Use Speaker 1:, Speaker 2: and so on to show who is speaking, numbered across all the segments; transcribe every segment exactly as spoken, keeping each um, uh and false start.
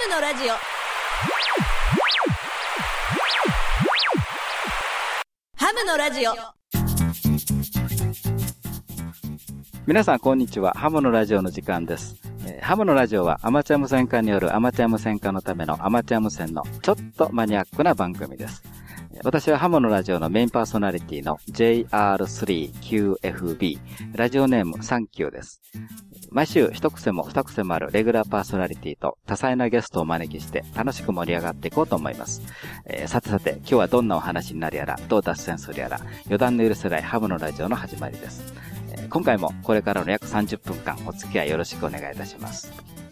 Speaker 1: ムのラジオ。ハムのラジオ。
Speaker 2: 皆さんこんにちは。ハムのラジオの時間です。えー、ハムのラジオはアマチュア無線化によるアマチュア無線化のためのアマチュア無線のちょっとマニアックな番組です。私はハムのラジオのメインパーソナリティの ジェイアールスリーキューエフビー ラジオネームサンキューです。毎週一癖も二癖もあるレギュラーパーソナリティと多彩なゲストをお招きして楽しく盛り上がっていこうと思います。えー、さてさて今日はどんなお話になるやらどう脱線するやら予断の許せないハムのラジオの始まりです。えー、今回もこれからの約さんじゅっぷんかんお付き合いよろしくお願いいたします。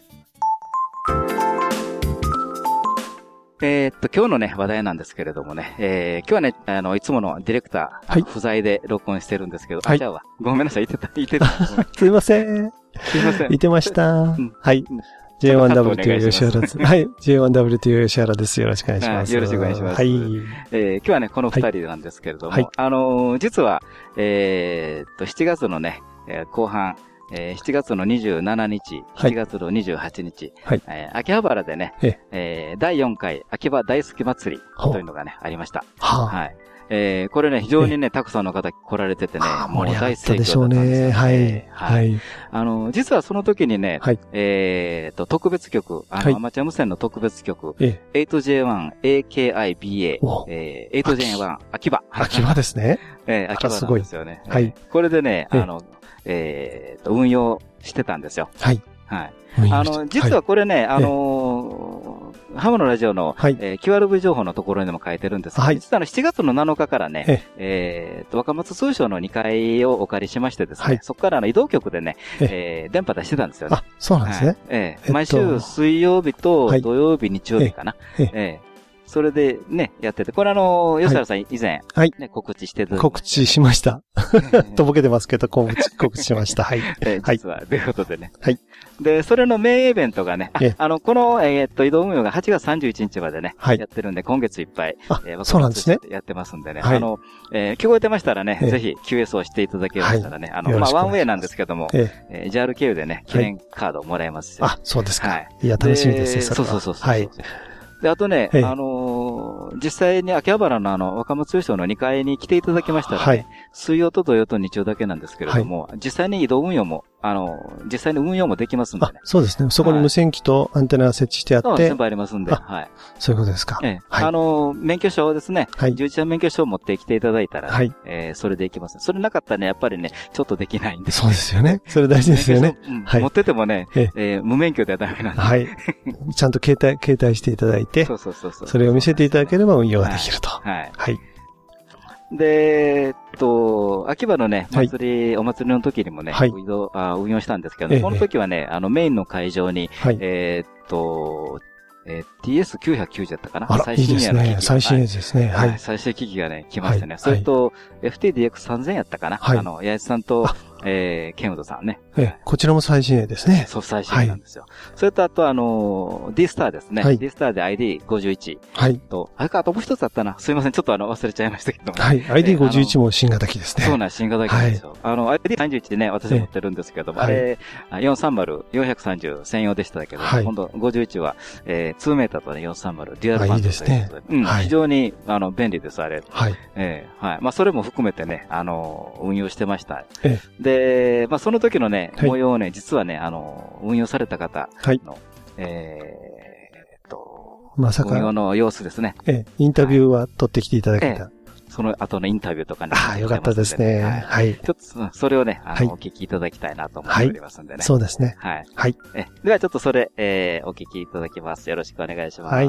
Speaker 2: えー、っと、今日のね、話題なんですけれどもね、えー、今日はね、あの、いつものディレクター、はい、不在で録音してるんですけど、はい、あ、じゃあ、ごめんなさい、いてた、いてた。
Speaker 3: すいません。
Speaker 2: すいません。
Speaker 3: いてました。うん、はい。ジェイワンダブリュー 吉原です。はい。ジェイワンダブリュー 吉原です。よろしくお願いします。
Speaker 2: よろしくお願いします。
Speaker 3: はい。
Speaker 2: えー、今日はね、この二人なんですけれども、はい、あのー、実は、えー、っと、しちがつのね、えー、後半、えー、しちがつのにじゅうしちにち、しちがつのにじゅうはちにち、はい、えー、秋葉原でね、ええー、だいよんかい秋葉大好き祭りというのがね、ありました。ははい。えー、これね、非常にね、たくさんの方来られててね、
Speaker 3: もう大盛況だったんですよね。はい。はい。
Speaker 2: あの、実はその時にね、はい、えーと、特別曲、あの、はい、アマチュア無線の特別曲、エイトジェイワンエーケーアイビーエー、えー、エイトジェイワン 秋葉。
Speaker 3: 秋葉ですね。
Speaker 2: えー、秋葉なんですよね。はい。これでね、あの、えーと、運用してたんですよ。はい。はい。あの、実はこれね、あの、ハムのラジオの、えー、キューアールブイ 情報のところにも書いてるんですが、実はあのしちがつのなのかからね、えーと、若松通商のにかいをお借りしましてですね、そこからあの移動局でね、えー、電波出してたんですよね。
Speaker 3: あ、そうなんですね。
Speaker 2: えー、毎週水曜日と土曜日、日曜日かな。えーそれでね、やってて、これあの、吉原さん以前、はい、ね、告知してた。
Speaker 3: 告知しました。とぼけてますけど、告知、告知しました。はい。
Speaker 2: えー、実は、ということでね。はい。で、それのメインイベントがね、あ、あの、この、えー、っと、移動運用がはちがつさんじゅういちにちまでね、はい、やってるんで、今月いっぱい、
Speaker 3: えー、そうなんですね。
Speaker 2: やってますんでね、はい、あの、えー、聞こえてましたらね、ぜひ キューエス をしていただけましたらね、あの、まあ、ワンウェイなんですけども、えー、ジャール 経由でね、記念カードをもらえますし。
Speaker 3: あ、そうですか。はい。いや、楽しみですね、
Speaker 2: そうそうそう。はい。で、あとね、あのー、実際に秋葉原のあの、若松通商のにかいに来ていただきましたらね、はい、水曜と土曜と日曜だけなんですけれども、はい、実際に移動運用も、あの、実際に運用もできますんでね。
Speaker 3: そうですね。そこに無線機とアンテナ設置してあって。
Speaker 2: 全部ありますんで、はい。
Speaker 3: そういうことですか。
Speaker 2: ええ。はい、あの、免許証ですね。はい。じゅういちだん免許証を持ってきていただいたら、はい。えー、それでいきます。それなかったらね、やっぱりね、ちょっとできないんで。
Speaker 3: そうですよね。それ大事ですよね。
Speaker 2: はい。持っててもね、ええー、無免許ではダメなんで。
Speaker 3: はい。ちゃんと携帯、携帯していただいて。そうそうそうそう。それを見せていただければ運用ができると。はい。はい。
Speaker 2: で、えっと、秋葉のね、祭り、はい、お祭りの時にもね、はい、運用、あ運用したんですけど、ね、ええ、この時はね、あの、メインの会場に、はい、えー、っと、えー、ティーエスきゅうひゃくきゅうじゅう だったかな。
Speaker 3: あら、最新鋭の機器。いいですね。最新鋭ですね。はい。
Speaker 2: 最新機器がね、来ましたね。はい、それと、エフティーディーエックスさんぜん やったかな。はい。あの、八重さんと、えー、ケンウドさんね。
Speaker 3: ええ、こちらも最新鋭ですね。
Speaker 2: そう、最新鋭なんですよ。はい、それと、あと、あの、D スターですね。はい。D スターで アイディーごじゅういち。はい。と、あれか、あともう一つあったな。すいません。ちょっとあの、忘れちゃいましたけども。
Speaker 3: はい。アイディーごじゅういち も新型機ですね。
Speaker 2: そうなん、新型機なんですよ。はい、あの、アイディーさんじゅういち でね、私持ってるんですけども、はい、あれ、よんさんまる、よんひゃくさんじゅう専用でしたけど、はい、今度ごじゅういちは、えー、にメーターとね、よんさんまる、デュアルバンドということで。いいですね。うん。はい、非常に、あの、便利です、あれ。はい。えー、はい。まあ、それも含めてね、あの、運用してました。ええ、で、まあ、その時のね、模様をね、実はね、あの、運用された方の、はい、えー、と、まさか。運用の様子ですね。
Speaker 3: ええ、インタビューは取ってきていただけた。
Speaker 2: ええ、その後のインタビューとかね。
Speaker 3: ああ、よかったですね。はい。
Speaker 2: ちょっと、それをね、あの、お聞きいただきたいなと思っておりますんでね。
Speaker 3: そうですね。
Speaker 2: はい。はい。え、ではちょっとそれ、えー、お聞きいただきます。よろしくお願いします。はい。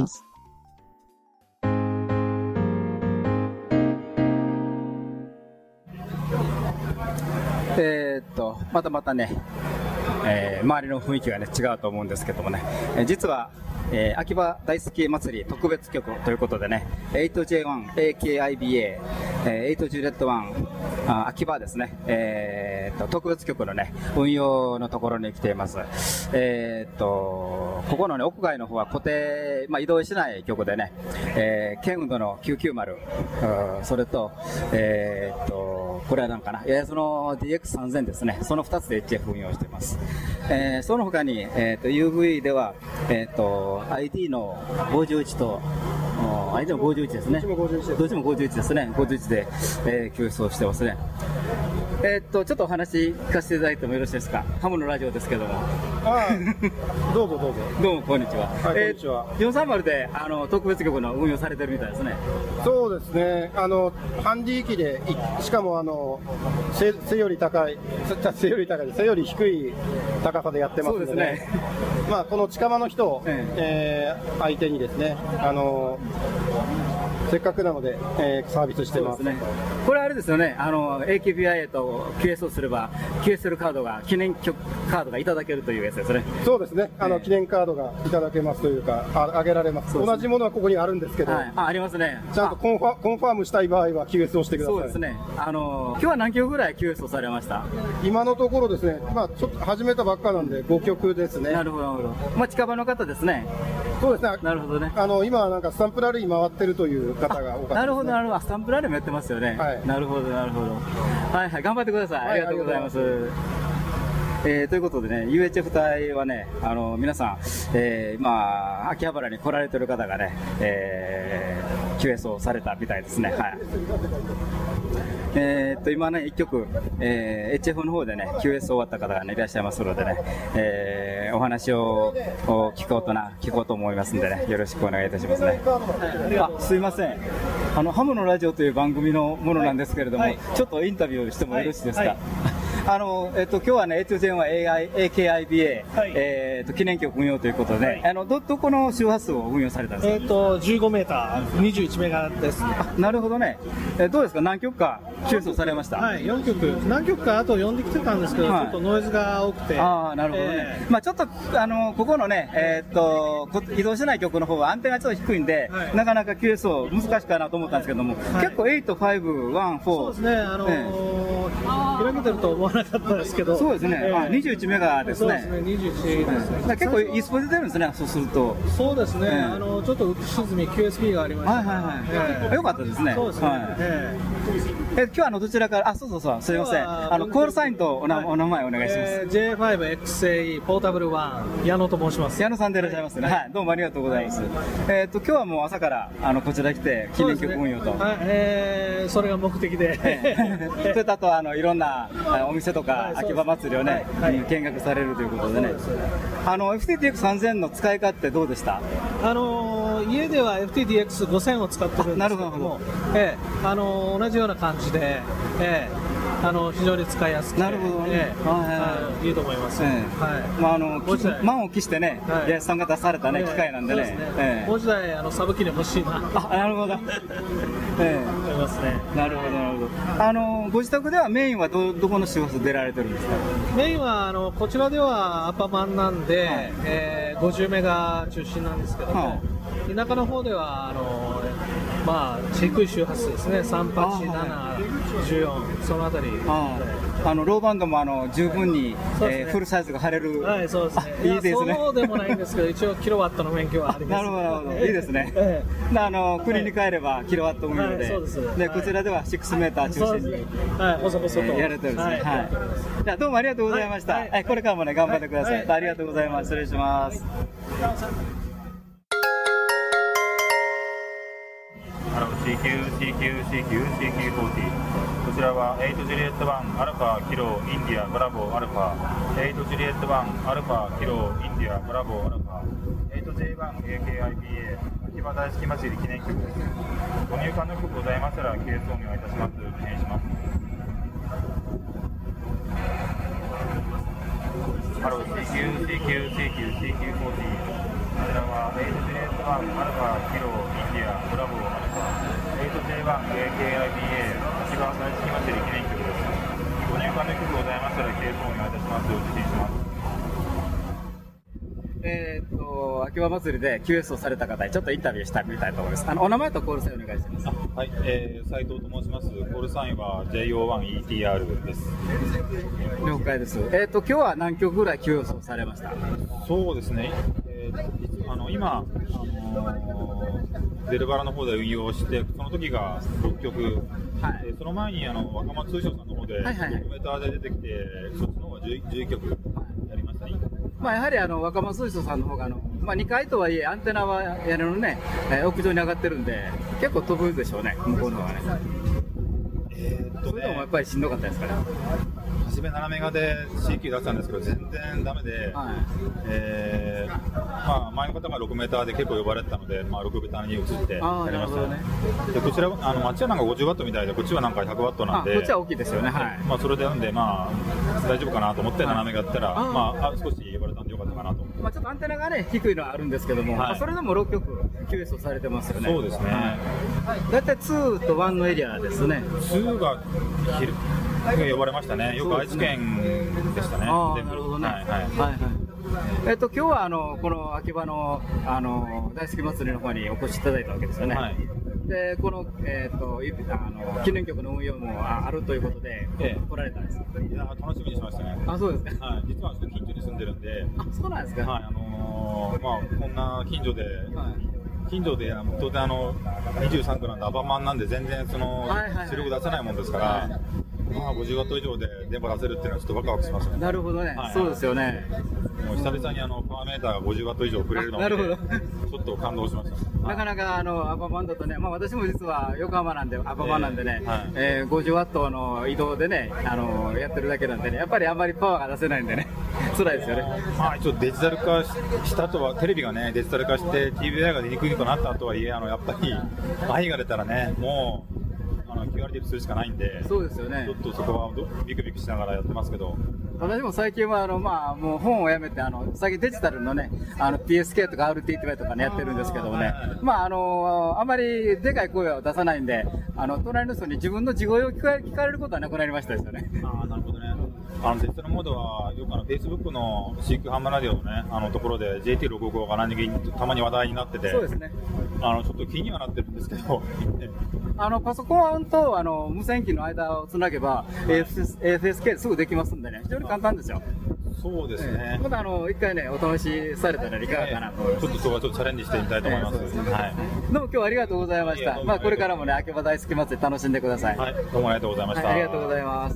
Speaker 2: えー、っと、またまたね、えー、周りの雰囲気がね、違うと思うんですけどもね、えー、実は、えー、秋葉大好き祭り特別曲ということでね、エイトジェイワンエーケーアイビーエえー、エイトジュリエットワン、あ秋葉ですね、えー、と特別局のね、運用のところに来ています。えー、と、ここのね、屋外の方は固定、まあ、移動しない局でね、えー、ケンウドのきゅうきゅうまる、それと、えー、と、これはなんかな、八重洲の ディーエックスさんぜん ですね、そのふたつで エイチエフ 運用しています。えー、その他に、えー、と ユーブイ では、えー、と アイディー のごじゅういちと、アイディー のごじゅういちですね。どっちもごじゅういちです。どっちもごじゅういちですね。ごじゅういちで、えー、救出をしてますね。えー、っと、ちょっとお話聞かせていただいてもよろしいですか。ハムのラジオですけども。
Speaker 4: ああ、どうぞどうぞ。
Speaker 2: どうも、こんにちは。
Speaker 4: はい、こんにちは。
Speaker 2: よんさんまるで、あの、特別局の運用されてるみたいですね。
Speaker 4: そうですね。あの、ハンディ機で、しかもあの、背、背より高い、背より高い、背より低い高さでやってますので、そうですね。まあ、この近場の人を、えええー、相手にですね、あの、せっかくなので、えー、サービスしてます。
Speaker 2: そうですね。これあれですよね、あの、エーケービーアイエー と キューエス をすれば、キューエスエル カードが、記念カードがいただけるというやつですね。
Speaker 4: そうですね。あの、えー、記念カードがいただけますというか、あ、あげられます。同じものはここにあるんですけど、はい、
Speaker 2: あ、ありますね。
Speaker 4: ちゃんとコンファ、コンファームしたい場合は キューエス をしてください。
Speaker 2: そうですね。あの、今日は何曲ぐらい キューエス をされました？
Speaker 4: 今のところですね、まあ、ちょっと始めたばっかなんで、ごきょくですね。
Speaker 2: なるほど、なるほど。まあ、近場の方ですね。
Speaker 4: そうですね。
Speaker 2: なるほどね。
Speaker 4: あの、今はなんかスタンプラリー回ってるという方が多かったですね。
Speaker 2: なるほど、なるほど。スタンプラリーもやってますよね。はい。なるほど、なるほど。はいはい、頑張ってください。ありがとうございます。えー、ということでね、ユーエイチエフ 隊はね、あの、皆さん、えー、今、秋葉原に来られてる方がね、えー、キューエス をされたみたいですね。はい。えー、っと、今ね、一曲、えー、エイチエフ の方でね、キューエス 終わった方がね、いらっしゃいますのでね、えー、お話を聞こうとな、聞こうと思いますんでね、よろしくお願いいたしますね。あ、すいません。あの、ハムのラジオという番組のものなんですけれども、はい、ちょっとインタビューしてもよろしいですか。はいはい、あの、えっと、今日はね、エイチエフ は エーアイ、エーケーアイビーエー、はい、えっと、記念局運用ということで、はい、あの、ど、どこの周波数を運用されたんですか？
Speaker 5: えっと、じゅうごメーター、にじゅういちメガです。
Speaker 2: あ、なるほどね。えー、どうですか？何曲かキューエスをされました？
Speaker 5: はい、よんきょく。何曲かあと呼んできてたんですけど、はい、ちょっとノイズが多くて。
Speaker 2: ああ、なるほどね。えー、まあちょっと、あの、ここのね、えー、っと、移動しない曲の方は安定がちょっと低いんで、はい、なかなか キューエス を難しいかなと思ったんですけども、はい、結構はち、ご、いち、よん、よん。
Speaker 5: そうですね、あのー、えー、開けてると思わなかったですけど。
Speaker 2: そうですね、えー、にじゅういちメガですね。
Speaker 5: そうですね、にじゅういちですね。
Speaker 2: 結構いいスポ出てるんですね、そうすると。
Speaker 5: そうですね、えー、あのちょっと浮き沈み キューエスピー がありました。はいはいはい。
Speaker 2: えー、よかったですね。
Speaker 5: そうですね。はい、
Speaker 2: えー、え今日はあのどちらから、あ、そうそうそう、すみません。あのコールサインとおな、はい、お名前お願いします。
Speaker 5: えー、ジェイファイブエックスエーイー ポータブルワン矢野と申します。
Speaker 2: 矢野さんでいらっしゃいますね。はい、どうもありがとうございます。はい、えっ、ー、と今日はもう朝からあのこちら来て記念曲運用と。
Speaker 5: ね、はい、えー、それが目的で。
Speaker 2: それとあとあのいろんなお店とか、はい、秋葉祭りをね、はいはい、見学されるということでね。あの エフティーディーエックスさんぜん の使い勝手どうでした？
Speaker 5: あのー、家では エフティーディーエックスごせん を使ってるんですけども、えー、あのー、同じような感じで、えーあの非常に使いやすくて、
Speaker 2: なるほどね、
Speaker 5: えーはい、いいと思います。えーはい
Speaker 2: まあ、あの満を期してね、八重洲さんが出された、ね、機械なんでね、
Speaker 5: えー、もう一台あのサブ機で欲しいな。
Speaker 2: あ、なるほど。
Speaker 5: えー、思いますね。
Speaker 2: なるほどなるほど。あのご自宅ではメインはどどこの周波数出られてるんですか？
Speaker 5: メインはあのこちらではアッパーマンなんで、はい、えー、ごじゅうメガ中心なんですけども、はい、田舎の方ではあのまあ低い周波数ですね、さんはちななじゅうよん、そのあたり。
Speaker 2: ああのローバンドもあの十分に、ねえー、フルサイズが貼れる。
Speaker 5: はい、そうですね。
Speaker 2: いいですね。
Speaker 5: そうでもないんですけど、一応キロワットの免許はあります。
Speaker 2: なるほど、なるほど。いいですね。ええ、あの国に帰ればキロワット運用で、はい、そうです。でこちらではろくメーター中心に、
Speaker 5: はい、細々と、えー、
Speaker 2: やれてるんですね。はい。はい、じゃあどうもありがとうございました。はい、はい、これからもね頑張ってください。はい、ありがとうございます。失礼します。
Speaker 6: あの シーキュー、シーキュー、シーキュー、シーキューフォーティー。こちらはエイトジュリエットワンアルファキロインディアブラボーアルファエイトジュリエットワンアルファキロインディアブラボーアルファエイトジェイワンエーケーアイビーエー 秋葉大式祭り記念曲です。ご入館の曲ございましたらケースをお願いいたします。記念します。ハロー シーキュー、シーキュー、シーキュー、シーキューフォーティー。こちらはエイトジュリエットワンアルファキロインディアブラボーアルファエイトジェイワンエーケーアイビーエー 秋葉大式祭り記念曲です。ご入館の曲ございましたらケースをお願いいたします。受信します。
Speaker 2: えー、っとの、秋葉祭りで キューエス をされた方にちょっとインタビューしてみたいと思います。あの、お名前とコールサインお願いします。
Speaker 6: はい、えー、斉藤と申します。コールサインは ジェイオーワンイーティーアール です。
Speaker 2: 了解です。えっと、今日は何曲ぐらい キューエス をされました？
Speaker 6: そうですね。えー、あの、今、あのー、デルバラの方で運用して、その時がろっきょく、はい、えー、その前にあの若松通商さんの方で、はいはいはい、ろくメーターで出てきて、そっちの方がじゅういっきょくやりましたね。
Speaker 2: まあ、やはりあの若松通商さんの方があの、まあ、にかいとはいえ、アンテナは屋根のね、えー、屋上に上がってるんで、結構飛ぶでしょうね、向こうの方がね。えーっとね、それでもやっぱりしんどかったですから。
Speaker 6: 初めななメガで シーキュー 出したんですけど全然ダメで、はい、えーまあ、前の方がろくメーターで結構呼ばれてたので、まあ、ろくメーターに移ってやりましたね。でこちらあのあっちはなんかごじゅうワットみたいで、こっちはなんかひゃくワットなんで、
Speaker 2: こっちは大きいですよね。はい、
Speaker 6: まあ、それでなんで、まあ、大丈夫かなと思ってななメガやったら、はい、まあ、少し呼ばれたんでよかったかなと。
Speaker 2: まあ、ちょっとアンテナがね低いのはあるんですけども、はい、まあ、それでもろっきょく キューエス をされてますよね。
Speaker 6: そうですね。
Speaker 2: だいたいにといちのエリアですね。
Speaker 6: にが昼呼ばれましたね。よく愛知県でしたね。
Speaker 2: ああ、なるほどね。はいはいはいはい。えっと今日はあのこの秋葉のあの大好き祭りの方にお越しいただいたわけですよね。はい、でこのえっ、ー、とあの記念局の運用もあるということで、ええ、来られたんです。
Speaker 6: いや楽しみにしましたね。
Speaker 2: あ、そうですか。
Speaker 6: はい。実は近所に住んでるんで。
Speaker 2: あ、そうなんですか。
Speaker 6: はい。あのー、まあこんな近所で。はい、近所で当然あのにじゅうさんくなんでアパマンなんで全然その出力出せないもんですから、はいはい、まあごじゅうワット以上で電波出せるっていうのはちょっとワクワクしますよね。
Speaker 2: なるほどね、はい、そうですよね。
Speaker 6: もう久々にあのパワーメーターがごじゅうワット以上くれるので、なるほどちょっと感動しました。
Speaker 2: なかなかあのアパマンだとね、まあ、私も実は横浜なんでアパマンなんでね、えーはい、えー、ごじゅうワットの移動でねあのやってるだけなんでね、やっぱりあんまりパワーが出せないんでね辛いですよね。
Speaker 6: まあ一応デジタル化した後はテレビがねデジタル化して ティーブイアイ が出にくくなったとはいえ、あのやっぱり愛が出たらねもうあの キューアール でするしかないんで、
Speaker 2: そうですよね。
Speaker 6: ちょっとそこはビクビクしながらやってますけど、
Speaker 2: 私も最近はあの、まあ、もう本をやめてあの最近デジタルのねあの ピーエスケー とか アールティーティーワイ とかねやってるんですけどもね、はいはい、まああのあまりでかい声を出さないんで、あの隣の人に自分の地声を聞か聞かれることはなくなりましたですよね。
Speaker 6: ああ、なるほどね。あのデジタルモードはよくあの Facebook のシークハンマラジオのねあのところで ジェーティーろくごご が何気にたまに話題になってて、
Speaker 2: そうですね。あ
Speaker 6: のちょっと気にはなってるんですけど
Speaker 2: あのパソコンとあの無線機の間をつなげば、はい、エーエフエスケー すぐできますんでね、非常に簡単ですよ。
Speaker 6: そうですね。
Speaker 2: えー、まだあの一回ねお試しされたらいかがかなと思います。
Speaker 6: えー、ちょっとそこはちょっとチャレンジしてみたいと思います。えー、すね、はい。
Speaker 2: どうも今日はありがとうございました。まあこれからもね秋葉大好き祭り楽しんでください。
Speaker 6: はい。どうもありがとうございました。
Speaker 2: はい、ありがとうございます。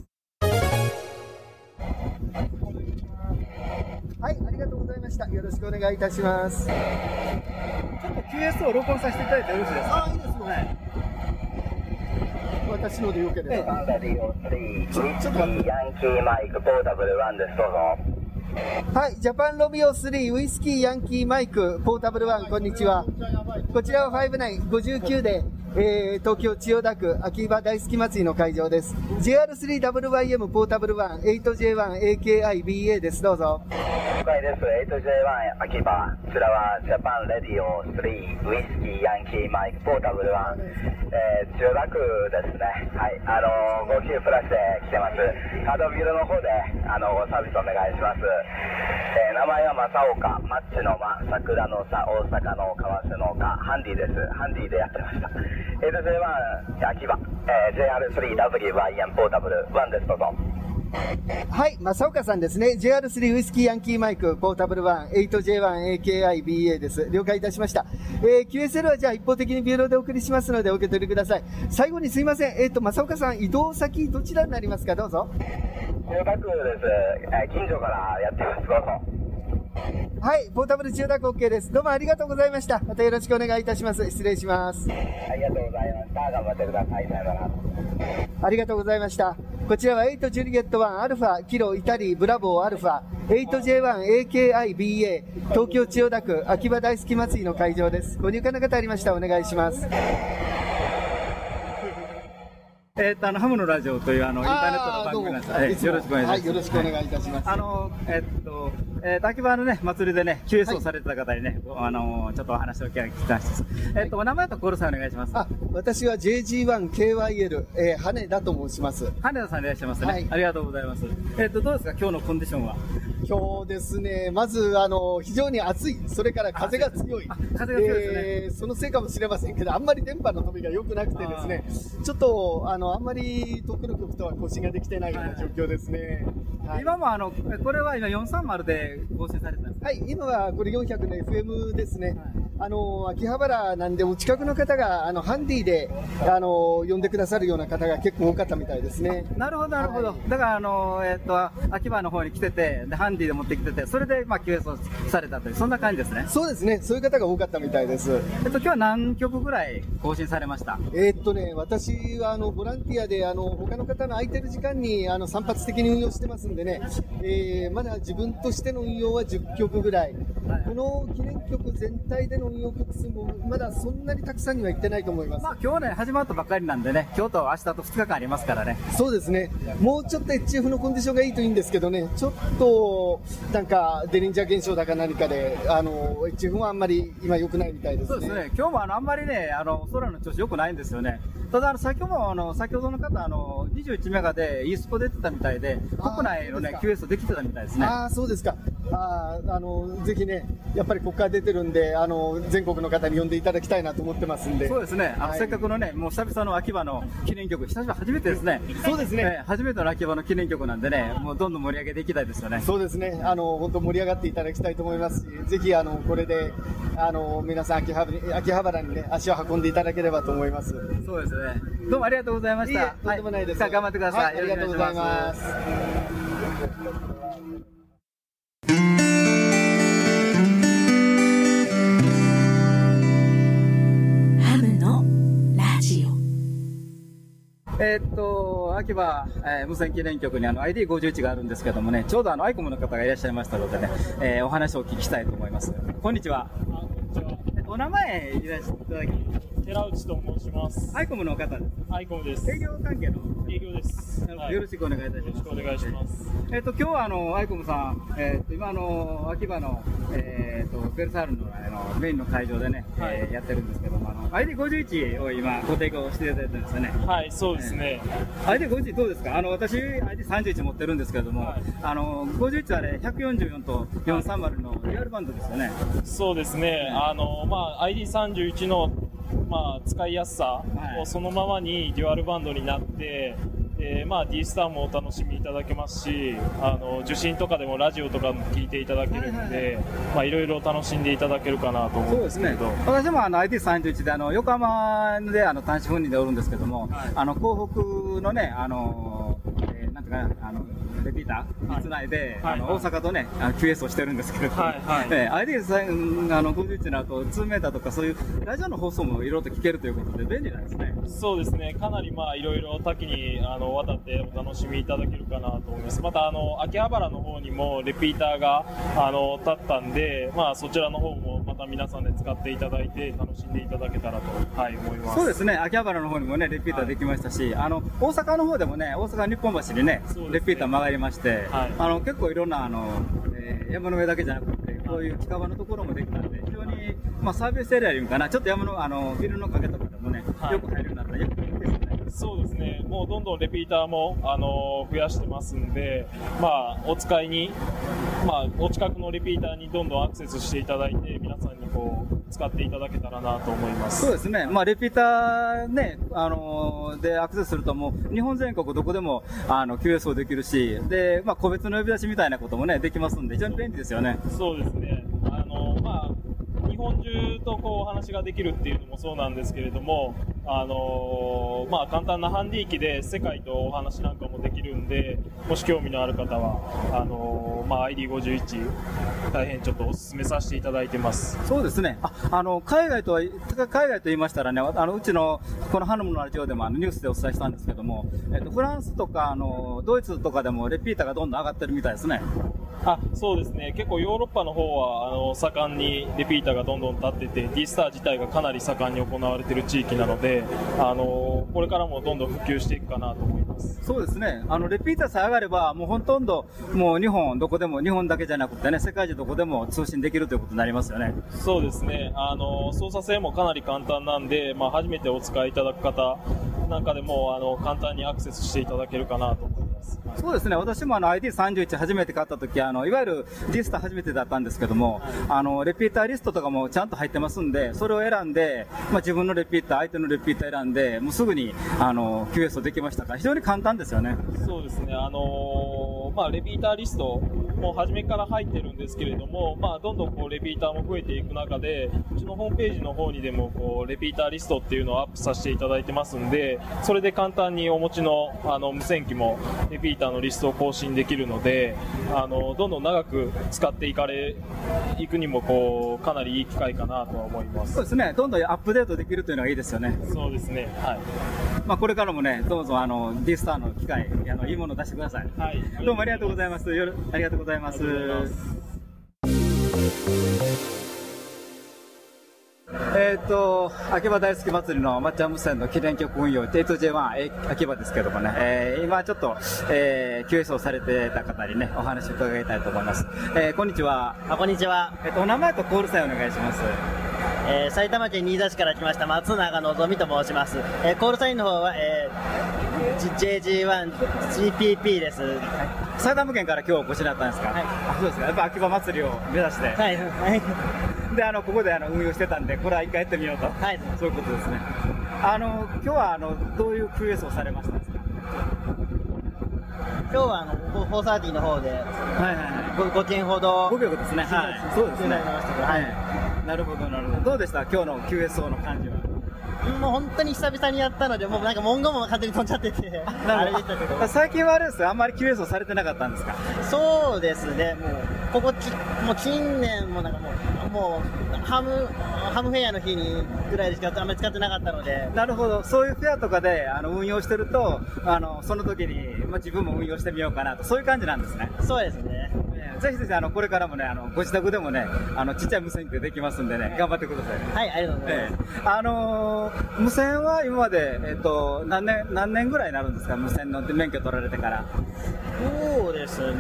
Speaker 7: はい、ありがとうございました。よろしくお願いいたします。ちょっ
Speaker 2: と キューエス を録音させていただいてよろしいですか。
Speaker 7: あ、いいですね。はい、私のでよければ。ちょ、ちょっと待って。ヤンキーマイクポータブルワンです。どうぞ。はい、ジャパンロミオスリーウイスキーヤンキーマイクポータブルワン、こんにちは。こちらはごじゅうきゅう、ごじゅうきゅうで、えー、東京千代田区秋葉大好き祭りの会場です。 ジェイアールスリーダブリューワイエム ポータブルワン エイトジェイワン エーケーアイビーエー です。どうぞ。
Speaker 8: 了解です。 エイトジェイワン 秋葉、こちらはジャパンレディオスリーウイスキーヤンキーマイクポータブルワン、えー、千代田区ですね。はい、あのー、ごきゅうプラスで来てます。カードビルの方であのサービスお願いします。えー、名前は正岡、マッチの間、桜の差、大阪の為替の丘、ハンディです。ハンディでやってました。エイトジェイワン 秋葉、えー、ジェイアールスリーダブリューワイエム ポータブルワンです。どうぞ。
Speaker 7: はい、正岡さんですね。 ジェイアールスリー ウイスキーヤンキーマイクポータブルワン エイトジェイワン エーケーアイビーエー です。了解いたしました。えー、キューエスエル はじゃあ一方的にビューローでお送りしますのでお受け取りください。最後にすいません、えっ、ー、と正岡さん移動先どちらになりますか。どうぞ。
Speaker 8: 千代田区です。えー、近所からやってます。どうぞ。
Speaker 7: はい、ポータブル千代田区 OK です。どうもありがとうございました。またよろしくお願いいたします。失礼します。
Speaker 8: ありがとうございました。頑張ってください。さよなら。
Speaker 7: ありがとうございました。こちらはエイトジュリエットワンアルファキロイタリーブラボーアルファ エイトジェイワン エーケーアイビーエー 東京千代田区秋葉大好き祭りの会場です。ご入荷の方ありましたらお願いします。
Speaker 2: えー、とあのハムのラジオというあのインターネットの番組なんです。えー、よろしくお願いします。
Speaker 7: はい、よろしくお願いいたします。
Speaker 2: はい、あのえっと、ええっと、秋葉のね、祭りでね、キューエス をされてた方にね、はい、あのー、ちょっとお話を聞きたいです。えっと、お名前とコールさんお願いします。
Speaker 7: あ、私は ジェイジーワンケーワイエル、えー、羽田と申します。
Speaker 2: 羽田さんでいらっしゃいますね。はい、ありがとうございます。えっと、どうですか、今日のコンディションは。
Speaker 7: 今日ですね、まず、あの、非常に暑い、それから風が強い。
Speaker 2: 風が強いですね、
Speaker 7: えー。そのせいかもしれませんけど、あんまり電波の飛びが良くなくてですね、ちょっと、あの、あんまり遠くの曲とは更新ができてないような状況ですね。
Speaker 2: はいはい、今もあの、これは今よんさんまるで更新されてたんですか？
Speaker 7: はい、今はこれよんひゃくの エフエム ですね。はい、あの、秋葉原なんで、お近くの方が、あの、ハンディで、あの、呼んでくださるような方が結構多かったみたいですね。
Speaker 2: なるほど、なるほど。はい、だから、あの、えっと、秋葉の方に来てて、で、ハンディで持ってきてて、それで、まあ、キューエス をされたという、そんな感じですね。
Speaker 7: そうですね。そういう方が多かったみたいです。
Speaker 2: えっと、今日は何曲ぐらい更新されました？
Speaker 7: えー、っとね、私は、あの、ボランティアで、あの、他の方の空いてる時間に、あの、散発的に運用してますんでね、えー、まだ自分としての運用はじゅっきょくぐらい。はい、この記念曲全体での運用曲数も、まだそんなにたくさんにはいってないと思います。
Speaker 2: まあ、今日ね、始まったばっかりなんでね、今日と明日とふつかかんありますからね。
Speaker 7: そうですね。もうちょっと エイチエフ のコンディションがいいといいんですけどね、ちょっと、なんか、デリンジャー現象だか何かで、あの、エイチエフ はあんまり今良くないみたいですね。
Speaker 2: そうですね。今日もあの、あんまりね、あの、空の調子良くないんですよね。ただ、あの、先ほど、あの、先ほどの方、あの、にじゅういちメガで イースポ出てたみたいで、国内のね、キューエス できてたみたいですね。
Speaker 7: ああ、そうですか。ああ、あの、ぜひね、やっぱりここから出てるんで、あの、全国の方に呼んでいただきたいなと思ってますんで。
Speaker 2: そうですね。あの、はい、せっかくのね、もう久々の秋葉の記念曲、久々初めてですね。
Speaker 7: そうですね。
Speaker 2: ね、初めての秋葉の記念曲なんでね、もうどんどん盛り上げていきたいですよね。
Speaker 7: そうですね。あの、本当盛り上がっていただきたいと思いますし、ぜひ、あの、これで、あの、皆さん秋葉原、秋葉原にね、足を運んでいただければと思います。
Speaker 2: そうですね。どうもありがとうございました。いえ、
Speaker 7: とんでもないです。
Speaker 2: はい、さあ、頑張ってください。はい、
Speaker 7: ありがとうございます。
Speaker 2: えー、っと、秋葉、えー、無線記念局にあの アイディーごじゅういち があるんですけどもね、ちょうどあのアイコムの方がいらっしゃいましたのでね、えー、お話をお聞きしたいと思います。こんにちは。
Speaker 9: あ、こんにちは。
Speaker 2: お名前いらっしゃいただき。
Speaker 9: 寺内と申します。
Speaker 2: アイコムの方です。
Speaker 9: アイコムです。
Speaker 2: 営業関係の
Speaker 9: 営業です。
Speaker 2: はい、よろしくお願いいたします。
Speaker 9: よろしくお願いします。
Speaker 2: えっ、ー、と、今日はあの、アイコムさん、えっ、ー、と、今あの、秋葉の、えっ、ー、と、ベルサールのあの、メインの会場でね、はい、えー、やってるんですけども、あの、アイディーごじゅういち を今、ご提供していただいてるんですよね。
Speaker 9: はい、そうですね。
Speaker 2: えー、アイディーごじゅういち どうですか？あの、私、アイディーさんじゅういち 持ってるんですけども、はい、あの、ごじゅういちはね、ひゃくよんじゅうよんとよんひゃくさんじゅうのリアルバンドですよね。
Speaker 9: そうですね。あの、まあ、アイディーさんじゅういち の、まあ、使いやすさをそのままにデュアルバンドになって、えーまあ、D スターもお楽しみいただけますし、あの受信とかでもラジオとかも聞いていただけるんで、まあ、いろいろ楽しんでいただけるかなと思うんですけど。そうですね。
Speaker 2: 私もあの アイディーさんじゅういち であの横浜であの単身赴任でおるんですけども、はい、あの港北のね、あの、えー、なんていうかな、あのレピーターにつないで、はい、あの、はい、大阪とね、あの キューエス をしてるんですけど、はいはい、えー、アイディーさんあのごじゅういちになるとにメーターとかそういうラジオの放送もいろいろと聞けるということで便利なんですね。
Speaker 9: そうですね。かなりまあいろいろ多岐にあのわたってお楽しみいただけるかなと思います。またあの秋葉原の方にもレピーターがあの立ったんで、まあそちらの方もまた皆さんで使っていただいて楽しんでいただけたらと、はい、思います。
Speaker 2: そうですね。秋葉原の方にもねレピーターできましたし、はい、あの大阪の方でもね、大阪日本橋にね、ねレピーター曲がりまして、はい、あの結構いろんなあの、えー、山の上だけじゃなくてこういう近場のところもできたんで非常にまあサービスエリアよりかな、ちょっと山のあのビルの陰とかでもね、はい、よく入るようになったらよくいいですね。
Speaker 9: そうですね。もうどんどんレピーターもあの増やしてますんで、まあお使いに、まあお近くのレピーターにどんどんアクセスしていただいて皆さんにこう使っていただけたらなと思います。
Speaker 2: そうですね。まあレピーターね、あのでアクセスするともう日本全国どこでもあの キューエス をできるし、でまあ個別の呼び出しみたいなこともねできますんで非常に便利ですよね。
Speaker 9: そうですね。あのまあ日本中とこうお話ができるっていうのもそうなんですけれども、あのー、まあ簡単なハンディ機で世界とお話なんかもできるんで、もし興味のある方はあのー、まあ アイディーごじゅういち 大変ちょっとお勧めさせていただいてます。
Speaker 2: そうですね。あ、あの海外とは海外と言いましたらね、あのうちのこのハムのラジオでもあのニュースでお伝えしたんですけども、えっとフランスとかあのドイツとかでもレピーターがどんどん上がってるみたいですね。
Speaker 9: あ、そうですね。結構ヨーロッパの方はあの盛んにレピーターがどんどん立ってて、D スター自体がかなり盛んに行われている地域なので、あのこれからもどんどん普及していくかなと思います。 ます。
Speaker 10: そうですね。あの、レピーターさえ上がれば、もうほとんど、もう日本どこでも、日本だけじゃなくてね、世界中どこでも通信できるということになりますよね。
Speaker 9: そうですね。あの、操作性もかなり簡単なんで、まあ、初めてお使いいただく方なんかでも、あの、簡単にアクセスしていただけるかなと思います。
Speaker 10: そうですね。私もあの アイティーさんじゅういち 初めて買った時、あの、いわゆるリスト初めてだったんですけども、あの、レピーターリストとかもちゃんと入ってますんで、それを選んで、まあ、自分のレピーター、相手のレピーター選んで、もうすぐに、あの、キューエス できましたから、非常に簡単ですよね。
Speaker 9: そうですね。あのー、まあ、レピーターリストも初めから入ってるんですけれども、まあ、どんどんこう、レピーターも増えていく中で、うちのホームページの方にでも、こう、レピーターリストっていうのをアップさせていただいてますんで、それで簡単にお持ちの、あの、無線機も、レピーターのリストを更新できるので、あの、どんどん長く使っていかれ、いくにも、こう、かなりいい機会かなとは思います。
Speaker 10: そうですね。どんどんアップデートできるというのがいいですよね。
Speaker 9: そうですね。はい。
Speaker 10: まあ、これからもね、どうぞ、あの、D スターの機会、あの、いいものを出してください。
Speaker 9: はい。
Speaker 10: どうもありがとうございます。よろ、ありがとうございます。えっと、秋葉大好き祭りの抹茶無線の記念曲運用、エイトジェイワン 秋葉ですけどもね、えー、今ちょっと、えー、キューエス をされてた方にね、お話を伺いたいと思います。えー、こんにちは。
Speaker 11: あ、こんにちは。
Speaker 10: えっと、お名前とコールサインお願いします。
Speaker 11: えー、埼玉県新座市から来ました松永のぞみと申します。えー、コールサインの方は、えー、ジェイジーワン ジーピーピー です。はい、
Speaker 10: 埼玉県から今日お越しになったんですか。はい。あ、そうですか。やっぱ秋葉祭りを目指して。
Speaker 11: はい。はい。
Speaker 10: で、あの、ここであの運用してたんで、これは一回やってみようと。
Speaker 11: はい。
Speaker 10: そういうことですね。あの、今日はあの、どういう キューエス をされましたんですか。
Speaker 11: 今日はあの、フォーサーティーの方で、はいはいはい。ごけんほど。
Speaker 10: ごきょくですね。はい。そうですね。
Speaker 11: はい。
Speaker 10: なるほど、なるほど。どうでした今日の キューエスオー の感じは。
Speaker 11: もう本当に久々にやったので、もうなんか文言も勝手に飛んじゃってて、あれでしたけど。
Speaker 10: 最近はあれですよ、あんまり キューエス をされてなかったんですか。
Speaker 11: そうですね、もう、ここき、もう近年もなんかもう、もう、ハム、ハムフェアの日にぐらいでしかあんまり使ってなかったので。
Speaker 10: なるほど、そういうフェアとかであの運用してると、あの、その時に、まあ、自分も運用してみようかなと、そういう感じなんですね。
Speaker 11: そうですね。
Speaker 10: ぜひぜひあのこれからもね、あのご自宅でもね、あのちっちゃい無線機でできますんでね、頑張ってくださいね。
Speaker 11: はい、ありがとうございます。
Speaker 10: えー、あのー、無線は今までえっ、ー、と何年何年ぐらいになるんですか、無線の免許取られてから。
Speaker 11: そうですね。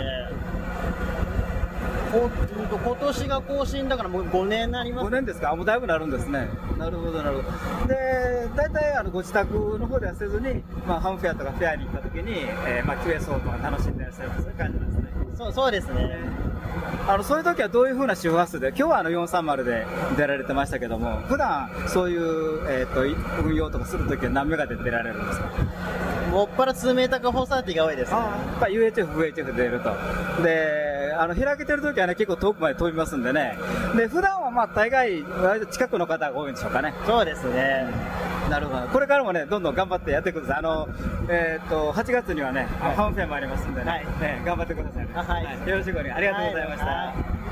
Speaker 11: こ今年が更新だからもうごねんになります。
Speaker 10: ごねんですか。もうだいぶなるんですね。なるほどなるほど。で、大体あのご自宅の方ではせずに、まあハムフェアとかフェアに行った時に、えー、まあ キューエスオー とか楽しんでらっしゃる、そういう感じなんですね。
Speaker 11: そうそうですね。
Speaker 10: あのそういう時はどういう風な周波数で、今日はあのよんさんまるで出られてましたけども、普段そういう、えー、と運用とかする時は何メガで出られるんですか。
Speaker 11: もっぱらにメーターかフォーサーティーが多いです、ね。
Speaker 10: ああ、やっぱ ユーエイチエフ、ブイエイチエフ で出ると。で、あの開けてる時はね、結構遠くまで飛びますんでね。で、普段はまあ大概割と近くの方が多いんでしょうかね。
Speaker 11: そうですね。
Speaker 10: なるほど。これからもね、どんどん頑張ってやってください。あの、えっ、ー、と、はちがつにはね、はい、ハムフェアもありますんでね、はい、ね、頑張ってくださいね。はい。よろしくお願い。ありがとうございました。はい、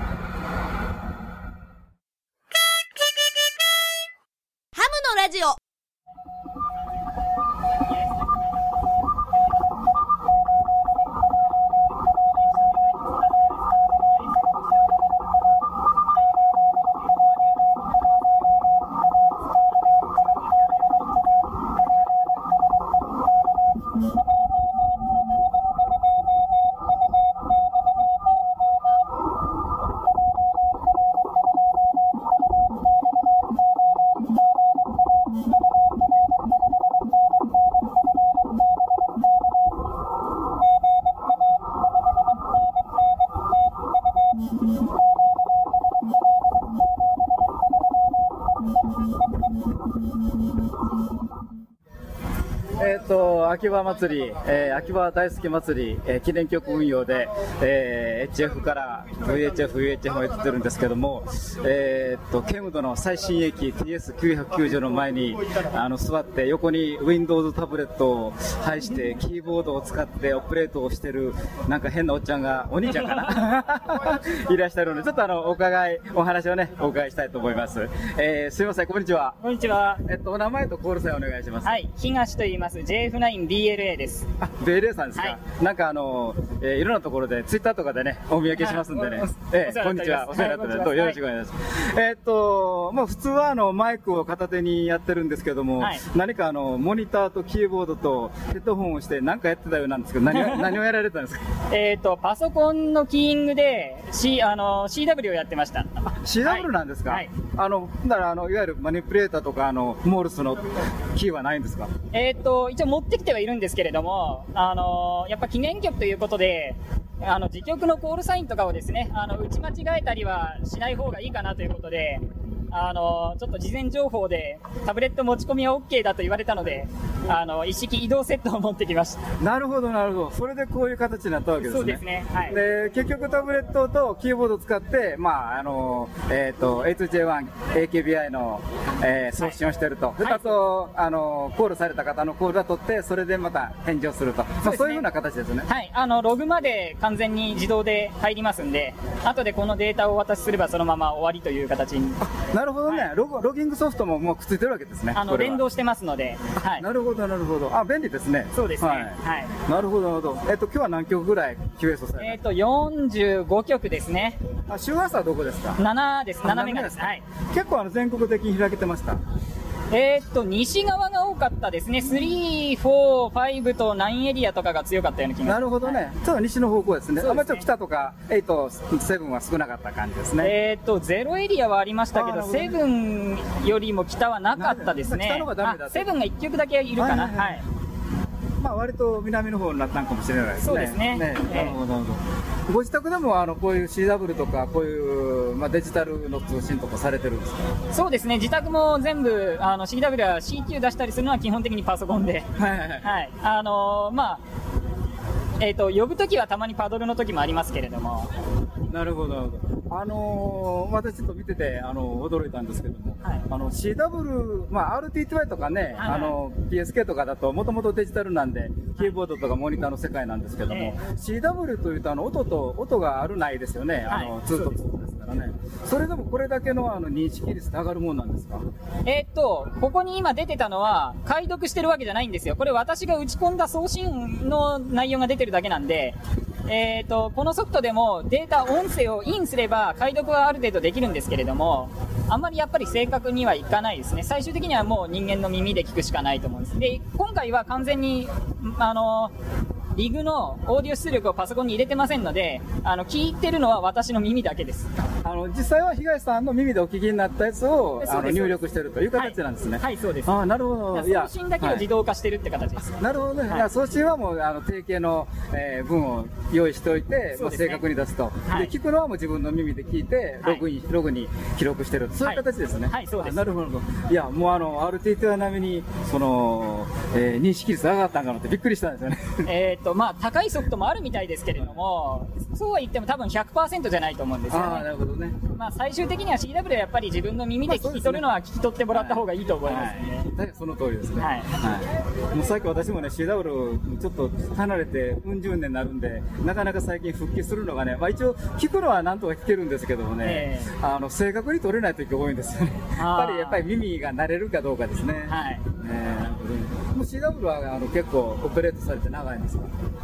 Speaker 1: ハムのラジオ。
Speaker 10: えっと、秋葉祭り、えー、秋葉大好き祭り、えー、記念曲運用で、えー、エイチエフ から ブイエイチエフ、ユーエイチエフ をやってるんですけども、えー、っと、ケムドの最新鋭機 ティーエスきゅうひゃくきゅうじゅう の前にあの座って横に Windows タブレットを配してキーボードを使ってオペレートをしてるなんか変なおっちゃんが、お兄ちゃんかないらっしゃるので、ちょっとあのお伺い、お話をね、お伺いしたいと思います。えー、すいません、こんにちは。
Speaker 12: こんにちは。
Speaker 10: えっと、お名前とコールサインお願いします。
Speaker 12: はい、東と言います。ジェイエフナインン ディーエルエー です。
Speaker 10: あ、ディーエルエー さんですか。はい、なんかあの、えー、いろんなところで、ツイッターとかでね、お見分けしますんでね。えー、こんにちは。お世話になってます。よろしくお願いします。えー、っと、まあ普通はあの、マイクを片手にやってるんですけども、はい、何かあの、モニターとキーボードとヘッドホンをして何かやってたようなんですけど、何を、何をやられたんですか？
Speaker 12: えっと、パソコンのキーイングで、C、あの、シーダブリュー をやってました。
Speaker 10: シーダブリュー なんですか？はい。あの、だからあの、いわゆるマニプレーターとか、あの、モールスのキーはないんですか？
Speaker 12: えっと、一応持ってきてはいるんですけれども、あの、やっぱ記念曲ということで、あの、自曲のコールサインとかをですね、あの、打ち間違えたりはしない方がいいかなということで、あの、ちょっと事前情報でタブレット持ち込みは OK だと言われたので、あの、一式移動セットを持ってきました。
Speaker 10: なるほど、なるほど。それでこういう形になったわけですね。
Speaker 12: そうですね。はい。
Speaker 10: で、結局タブレットとキーボードを使って、まあ、あの、えっ、ー、と、エイトジェイワンエーケービーアイ の、えー、送信をしていると。はい、あと、あの、コールされた方のコールを取って、それでまた返事をすると。そうですね。まあ、そういうふうな形ですね。
Speaker 12: はい。あの、ログまで完全に自動で入りますんで、後でこのデータをお渡しすればそのまま終わりという形に。
Speaker 10: なるほどね。はい、ログロギングソフトももうくっついてるわけですね。
Speaker 12: あの連動してますので、
Speaker 10: はい。なるほどなるほど。あ、便利ですね。
Speaker 12: そうですね。はい。はい、
Speaker 10: なるほどなるほど。えっと今日は何曲ぐらい キューエス をされた？
Speaker 12: えっとよんじゅうごきょくですね。
Speaker 10: あ、周波数はどこですか？
Speaker 12: ななです。ななメガです。はい。
Speaker 10: 結構あの全国的に開けてました。
Speaker 12: えーっと、西側が多かったですね。スリー、フォー、ファイブとナインエリアとかが強かったような気がします。
Speaker 10: なるほどね。はい、ちょっと西の方向ですね。あんまりちょっと北とかエイト、セブンは少なかった感じですね。
Speaker 12: えーっと、ゼロエリアはありましたけど、セブンよりも北はなかったですね。
Speaker 10: 北の方がダメだ。
Speaker 12: セブンがいっきょくだけいるかな。はい、はいはい。
Speaker 10: まあ割と南の方になったんかもしれないですね。
Speaker 12: そうですね。
Speaker 10: ね、なるほど、なるほど。ご自宅でもあのこういう シーダブリュー とかこういう、まあ、デジタルの通信とかされてるんですか？
Speaker 12: そうですね。自宅も全部あの シーダブリュー は シーキュー 出したりするのは基本的にパソコンで。
Speaker 10: はいはいはい。
Speaker 12: はい。あのー、まあ、えっと、呼ぶときはたまにパドルのときもありますけれども。
Speaker 10: なるほど、なるほど。あのー、私ちょっと見てて、あのー、驚いたんですけども、はい、あの、シーダブリュー、まあ、アールティーティーワイ とかね、はいはい、あの、ピーエスケー とかだと、もともとデジタルなんで、キーボードとかモニターの世界なんですけども、えー、シーダブリュー というと、あの、音と、音があるないですよね。あの、ツーとツーですからね。それでもこれだけの、あの、認識率って上がるもんなんですか？
Speaker 12: えー、っと、ここに今出てたのは、解読してるわけじゃないんですよ。これ私が打ち込んだ送信の内容が出てるだけなんで、えーと、このソフトでもデータ、音声をインすれば解読はある程度できるんですけれども、あんまりやっぱり正確にはいかないですね。最終的にはもう人間の耳で聞くしかないと思うんです。で、今回は完全に、あの、リグのオーディオ出力をパソコンに入れてませんので、あの、聞いてるのは私の耳だけです。
Speaker 10: あの、実際は東さんの耳でお聞きになったやつをあの入力してるという形なんですね。
Speaker 12: はい、はい、そうです。
Speaker 10: ああ、なるほど。
Speaker 12: 送信だけを自動化してるって形です。
Speaker 10: はい、なるほどね。はい、いや送信はもう、あの、定型の、えー、文を用意しておいて、もう正確に出すと。はい、で、聞くのはもう自分の耳で聞いて、ログに、はい、ログに記録してると。そういう形ですね。
Speaker 12: はい、はい、そうです。
Speaker 10: なるほど。いや、もうあの、アールティーティーワイ 並みに、その、えー、認識率上がったんかなってびっくりしたんですよね。
Speaker 12: えっと、まあ、高い速度もあるみたいですけれども、そうは言っても多分 ひゃくパーセント じゃないと思うんですよね。
Speaker 10: ああ、なるほどね。
Speaker 12: まあ最終的には シーダブリュー はやっぱり自分の耳で聞き取るのは聞き取ってもらった方がいいと思いますね。
Speaker 10: はいはい、その通りですね。はい。はい、もうさっき私もね、シーダブリュー ちょっと離れてうん十年になるんで、なかなか最近復帰するのがね、まあ一応聞くのはなんとか聞けるんですけどもね、えー、あの、正確に取れない時多いんですよね。やっぱり、やっぱり耳が慣れるかどうかですね。はい。えー、もう シーダブリュー はあの結構オペレートされて長いんですか？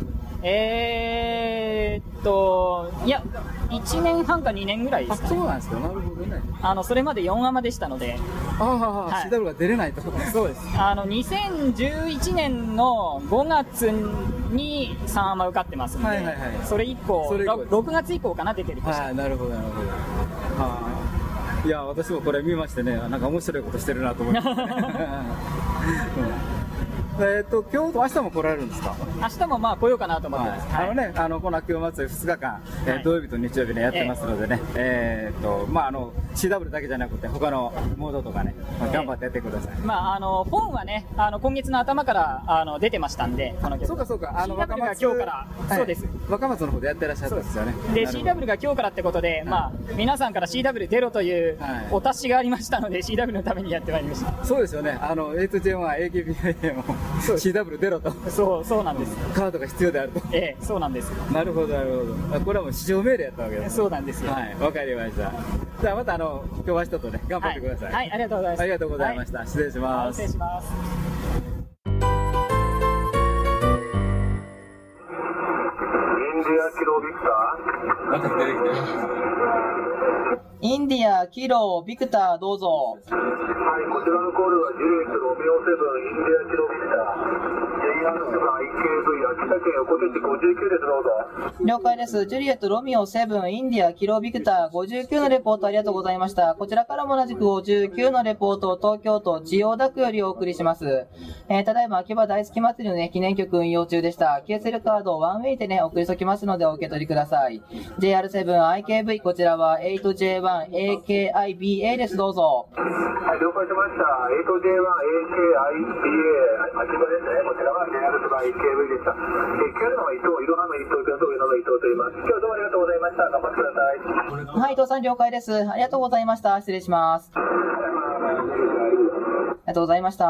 Speaker 12: えーっと、いや、いちねんはんかにねんぐらいですかね。
Speaker 10: あ、そうなんですか。なるほどね。
Speaker 12: あの、それまでよんアマでしたので。
Speaker 10: ああ、はい、シーダブリュー が出れないと。
Speaker 12: そうです。あの、にせんじゅういちねんのごがつにさんアマ受かってますんで、はいはいはい、それ以降、それ以降ろくがつ以降かな、出てる
Speaker 10: はい、なるほど、なるほど。はあ、いや、私もこれ見ましてね、なんか面白いことしてるなと思って。うんえっと、今日と明日も来られるんですか？
Speaker 12: 明日もまあ来ようかなと思ってます。
Speaker 10: はい、あのね、あの、この秋葉祭りふつかかん、えーはい、土曜日と日曜日ね、やってますのでね、えー、っと、まああの、シーダブリュー だけじゃなくて、他のモードとかね、まあ、頑張ってやってください。
Speaker 12: えー、まああの、本はね、あの、今月の頭から、あの、出てましたんで、この曲。
Speaker 10: そうかそうか、あの、
Speaker 12: シーダブリュー が今日から、はい、そうです。
Speaker 10: 若松の方でやってらっしゃったんですよね。
Speaker 12: で、シーダブリュー が今日からってことで、まあ、皆さんから シーダブリュー 出ろというお達しがありましたので、シーダブリュー のためにやってまいりました。
Speaker 10: そうですよね、あの、エイトジェイワンエーケービーアイ でも、シーダブリュー 出ろと。
Speaker 12: そう、そうなんです。
Speaker 10: カードが必要であると。
Speaker 12: ええ、そうなんです。
Speaker 10: なるほど、なるほど。これはもう市場命令やったわけです。
Speaker 12: そうなんですよ。
Speaker 10: はい、わかりました。じゃあまたあの、今日は人とね、頑張ってください。
Speaker 12: はい、はい、ありがとうございます。
Speaker 10: ありがとうございました。はい、失礼します。
Speaker 12: 失礼します。
Speaker 6: なんか出てきてる。
Speaker 12: インディア、キロ、ビクター、どうぞ。
Speaker 8: はい、こちらのコールはジュリエット、ロミオセブン、インディア、キロ、ビクター。ジェイアール アイケーブイ、秋田県横手市ごじゅうきゅうです、どうぞ。
Speaker 12: 了解です。ジュリエット、ロミオ、セブン、インディア、キロ、ビクター、ごじゅうきゅうのレポートありがとうございました。こちらからも同じくごじゅうきゅうのレポートを東京都千代田区よりお送りします。えー、ただいま秋葉大好き祭りのね、記念曲運用中でした。ケーセルカードをワンウェイでね、送り先ますのでお受け取りください。ジェイアールセブン、アイケーブイ、こちらは エイトジェイワン、エーケーアイビーエー です。どうぞ。
Speaker 8: はい、了解しました。エイトジェイワン、エーケーアイビーエー、秋葉ですね。こちらは ジェイアールセブン、アイケーブイ でした。えー、キャルの伊藤、いろはの伊藤君と上野の伊藤と言います。今日はどうもありがとうございました。頑張ってください。
Speaker 12: はい、伊藤さん了解です。ありがとうございました。失礼します。ありがとうございました。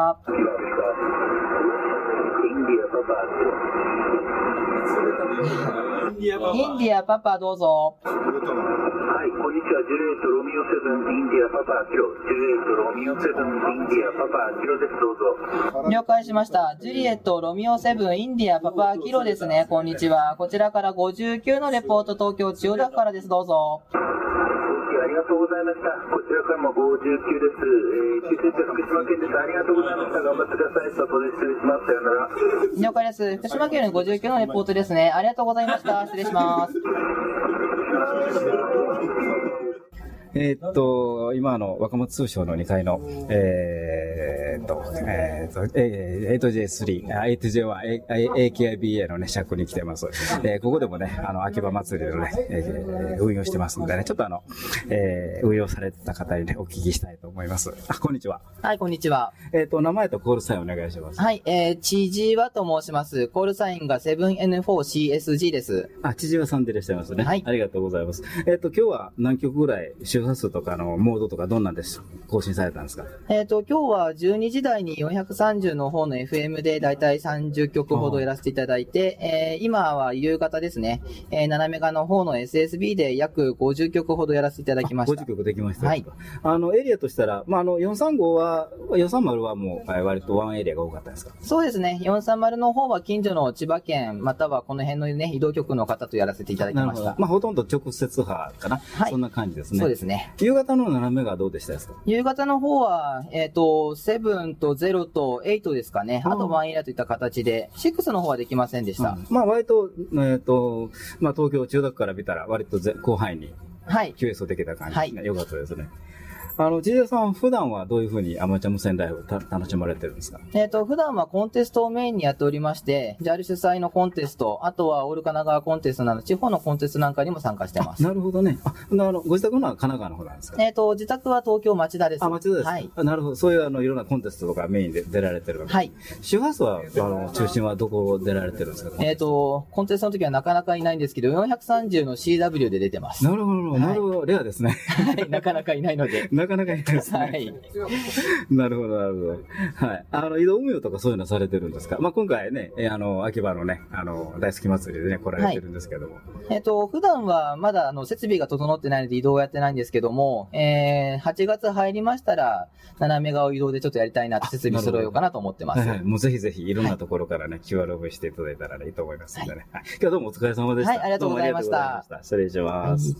Speaker 12: インディアパパどうぞ。
Speaker 8: はい、こんにちは。ジュリエットロミオセブンインディアパパキロ。ジュリエットロミオセブンインディアパパキロです。どうぞ。
Speaker 12: 了解しました。ジュリエットロミオセブンインディアパパキロですね。こんにちは。こちらからごじゅうきゅうのレポート東京千代田区からです。どうぞ。
Speaker 8: ありがとうございました。こちらからもごじゅうきゅうです。えー、九州福島県です。ありがとうございました。頑張ってください。外で失礼します。さよなら。
Speaker 12: 了解です。福島県のごじゅうきゅうのレポートですね。ありがとうございました。失礼します。
Speaker 2: えー、っと、今の若松通商のにかいの、えー、っと、えー、っと、エイトジェイスリー、エイトジェイワン、エーケーアイビーエー のね、尺に来てます。えー、ここでもね、あの、秋葉祭りのね、えー、運用してますんでね、ちょっとあの、えー、運用されてた方にね、お聞きしたいと思います。あ、こんにちは。
Speaker 12: はい、こんにちは。
Speaker 2: えー、っと、名前とコールサインお願いします。
Speaker 12: はい、えー、ちじわと申します。コールサインが セブンエヌフォーシーエスジー です。
Speaker 2: あ、ちじわさんでいらっしゃいますね。
Speaker 12: はい。
Speaker 2: ありがとうございます。えー、っと、今日は何曲ぐらい周波数とかのモードとかどんなんです更新されたんですか？
Speaker 12: えっと、今日はじゅうにじ台によんひゃくさんじゅうの方の エフエム でだいたいさんじゅっきょくほどやらせていただいて、えー、今は夕方ですね、えー、ななメガの方の エスエスビー で約ごじゅっきょくほどやらせていただきました。
Speaker 2: ごじゅっきょくできました。
Speaker 12: はい。
Speaker 2: あの、エリアとしたら、まあ、あの、よんさんごは、よんさんまるはもう、割とワンエリアが多かったですか？
Speaker 12: そうですね。よんさんまるの方は近所の千葉県、またはこの辺のね、移動局の方とやらせていただきました。
Speaker 2: まあ、ほとんど直接波かな。はい。そんな感じですね。
Speaker 12: そうですね。
Speaker 2: 夕方のななメガはどうでしたですか？
Speaker 12: 夕方の方は、えっと、ななとゼロとはちですかね。あとワンエリアといった形で、ろくの方はできませんでした。うん、
Speaker 2: まあ、割と、えっと、まあ、東京千代田区から見たら、割と広範囲に、
Speaker 12: はい。
Speaker 2: キューエス をできた感じが良かったですね。あの、ジェイジェイさん、普段はどういうふうにアマチュア無線ライブを楽しまれてるんですか？
Speaker 12: えっと、普段はコンテストをメインにやっておりまして、ジャール主催のコンテスト、あとはオール神奈川コンテストなど、地方のコンテストなんかにも参加してます。
Speaker 2: なるほどね。あ、あの、ご自宅のは神奈川の方なんですか？
Speaker 12: えっと、自宅は東京町田です。
Speaker 2: あ、町田です。
Speaker 12: はい。
Speaker 2: あ、なるほど。そういうあの、いろんなコンテストとかメインで出られてるわけです。
Speaker 12: はい。
Speaker 2: 周波数は、あの、中心はどこ出られてるんですか？
Speaker 12: えっと、コンテストの時はなかなかいないんですけど、よんひゃくさんじゅうの シーダブリュー で出てます。
Speaker 2: なるほど、なるほど。レアですね。
Speaker 12: はい、なかなかいないので。
Speaker 2: なかなかいないですね。はい。なるほど、なるほど。はい。あの、移動運用とかそういうのされてるんですか？まあ、今回ね、あの、秋葉のね、あの、大好き祭りでね、来られてるんですけども。はい、
Speaker 12: えっと、普段はまだ、あの、設備が整ってないので移動はやってないんですけども、えー、はちがつ入りましたら、ななメガを移動でちょっとやりたいなと設備揃えようかなと思ってます。
Speaker 2: はい、はい。もうぜひぜひ、いろんなところからね、はい、キューアール 覚えしていただいたらいいと思いますのでね。はい。今日はどうもお疲れ様でした。
Speaker 12: はい、ありがとうございました。
Speaker 2: 失礼します。はい。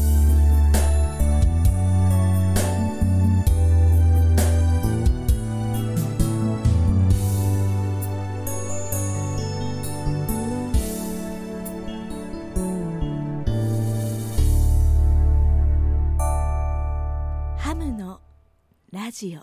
Speaker 1: ラジオ。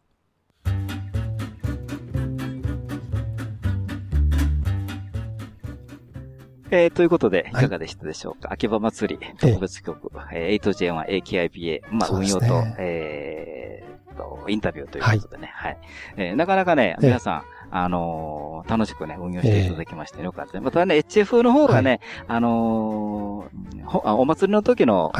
Speaker 2: えー、ということで、いかがでしたでしょうか。はい、秋葉祭り特別曲、えー、エイトジェイワン エーケーアイビーエー、まあ、運用と、えーと、インタビューということでね、はい。はい、えー、なかなかね、皆さん、あのー、楽しくね、運用していただきましてよかった。またね、エイチエフ の方がね、はい、あのー、お祭りの時の、はい、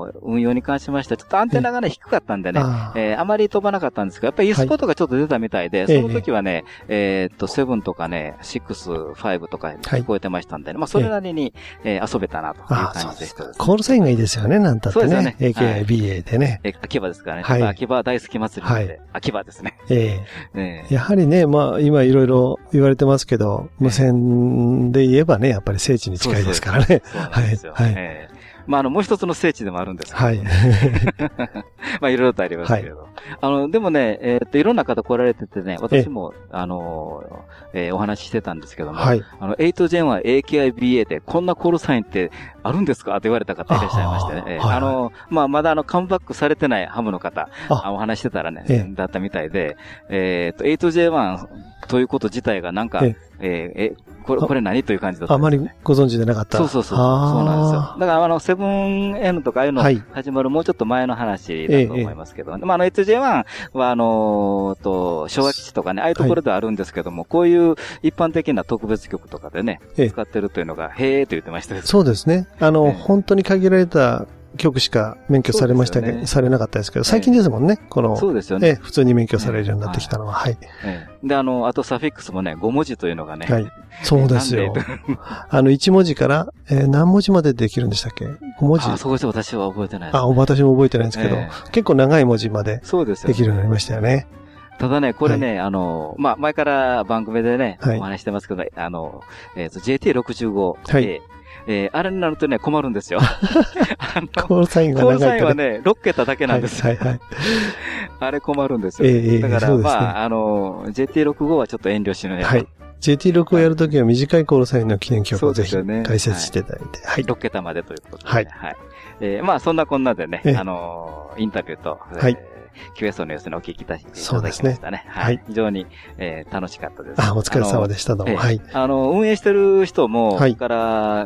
Speaker 2: の、運用に関しましては、ちょっとアンテナがね、低かったんでね、あ,、えー、あまり飛ばなかったんですけど、やっぱり e スポットがちょっと出たみたいで、はい、その時はね、えー、っと、セブンとかね、シックス、ファイブとか聞こえてましたんでね、はい、まあ、それなりに、えー、遊べたなという感じでした、ね。
Speaker 3: コールサインがいいですよね、なんたってね。そうですよね。エーケーアイビーエー でね。
Speaker 2: え、秋葉ですからね。はい。秋葉大好き祭りで、秋葉ですね。
Speaker 3: ええやはりね、まあ、今いろいろ言われてますけど、無線で言えばね、やっぱり聖地に近いですからね。
Speaker 2: そうなんですよ。はい。えーまあ、あの、もう一つの聖地でもあるんですけど、ね。はい。まあ、いろいろとありますけれど。はい、あの、でもね、えー、っと、いろんな方来られててね、私も、あの、えー、お話ししてたんですけども、はい。あの、エイトジェンワン エーケーアイビーエー でこんなコールサインってあるんですかって言われた方いらっしゃいましてね。あ, えーはいはい、あの、まあ、まだあの、カムバックされてないハムの方、あお話してたらね、えー、だったみたいで、えー、っと、エイトジェンワン ということ自体がなんか、えーえー、え、これ、これ何という感じだったんですか、ね、
Speaker 3: あまりご存知でなかった。
Speaker 2: そうそうそう。そうなんですよ。だから、あの、セブンエヌ とかああいうの始まるもうちょっと前の話だと思いますけど、ね、ええ、まあ、あの、エイトジェンワン は、あのー、と、昭和基地とかね、ああいうところではあるんですけども、はい、こういう一般的な特別曲とかでね、ええ、使ってるというのが、へーと言ってましたです、ね。
Speaker 3: そうですね。あの、ええ、本当に限られた、曲しか免許されましたけど、ね、されなかったですけど、最近ですもんね、ええ、この、そうですよね、ええ。普通に免許されるようになってきたのは、はい。
Speaker 2: ええ、で、あの、あとサフィックスもね、ご文字というのがね。
Speaker 3: はい。そうですよ。あの、いち文字から、えー、何文字までできるんでしたっけ ?ご 文字。
Speaker 2: あ、そうです。私は覚えてない。
Speaker 3: あ、私も覚えてないんですけど、ええ、結構長い文字までできるようになりましたよね。
Speaker 2: ただね、これね、はい、あの、まあ、前から番組でね、はい、お話してますけど、あの、えっと、ジェーティーろくじゅうご で、はい、えー、あれになるとね、困るんですよ。
Speaker 3: コールサインが長いと、ね。
Speaker 2: コールサインはね、ろっけただけなんですよ。はい、はい、はい。あれ困るんですよ。えー、だから、ね、まあ、あの、ジェーティーろくじゅうご はちょっと遠慮しない。はい。
Speaker 3: ジェーティーろくじゅうご をやるときは短いコールサインの記念曲をぜひ解説していただいて。
Speaker 2: はい。ろっけたまでということで。はい。はい。えー、まあ、そんなこんなでね、あの、インタビューと、はい。キューエスオー の様子にお聞きいただきましたね。そうですね。はい。非常に、えー、楽しかったです。
Speaker 3: あ、お疲れ様でした。どうも。はい。
Speaker 2: あの、運営してる人も、はい。から、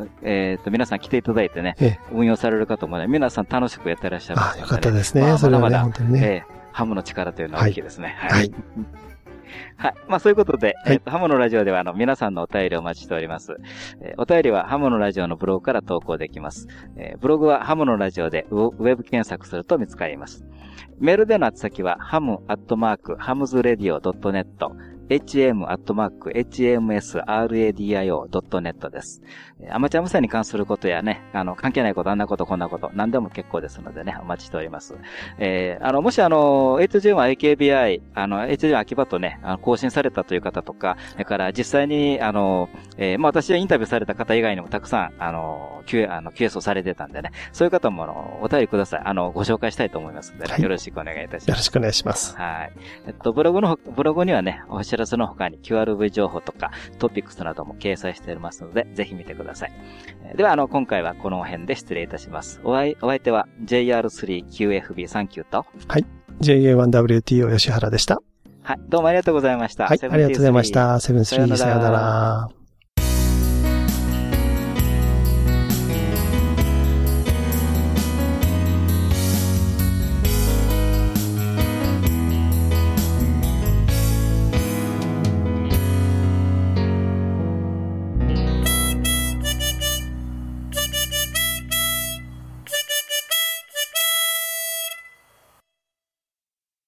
Speaker 2: えっと、皆さん来ていただいてね、運用される方もね、皆さん楽しくやってらっしゃる。
Speaker 3: あ、よかったですね。それはね、本当にね。
Speaker 2: ハムの力というのは大きいですね。はい。はい。まあ、そういうことで、えっと、ハムのラジオでは、あの、皆さんのお便りをお待ちしております。えー、お便りはハムのラジオのブログから投稿できます。えー、ブログはハムのラジオでウェブ検索すると見つかります。メールでの宛先は、ハムアットマーク、ハムズレディオドットネット、エイチエムアットマーク、エイチエムエスラディオドットネット です。アマチュア無線に関することやね、あの、関係ないこと、あんなこと、こんなこと、何でも結構ですのでね、お待ちしております。えー、あの、もしあの、エイトジェンワン エーケービーアイ、あの、エイトジェンワン 秋葉とね、あの更新されたという方とか、それから実際に、あの、えー、まあ、私はインタビューされた方以外にもたくさん、あの、Q、あの、キューエス をされてたんでね、そういう方も、あの、お便りください。あの、ご紹介したいと思いますので、ね、はい、よろしくお願いいたします。
Speaker 3: よろしくお願いします。
Speaker 2: はい。えっと、ブログの、ブログにはね、お知らせの他に キューアールブイ 情報とか、トピックスなども掲載しておりますので、ぜひ見てください。では、あの、今回はこの辺で失礼いたします。お相、お相手は ジェイアールスリーキューエフビーさんきゅう と、
Speaker 3: はい。ジェイエーワンダブリューティーオー 吉原でした。
Speaker 2: はい。どうもありがとうございました。
Speaker 3: はい。ありがとうございました。セブンスリーさよなら。